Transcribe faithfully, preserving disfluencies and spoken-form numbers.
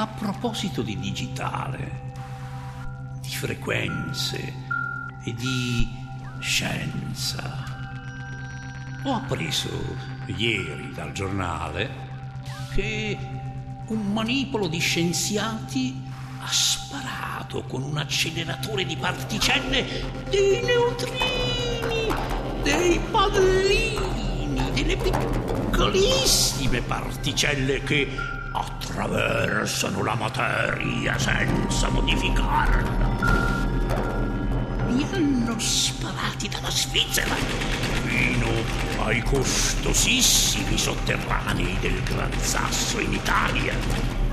a proposito di digitale, di frequenze e di scienza, ho appreso ieri dal giornale che un manipolo di scienziati ha sparato con un acceleratore di particelle dei neutrini, dei pallini, delle piccolissime particelle che attraversano la materia senza modificarla. Li hanno sparati dalla Svizzera fino ai costosissimi sotterranei del Gran Sasso in Italia.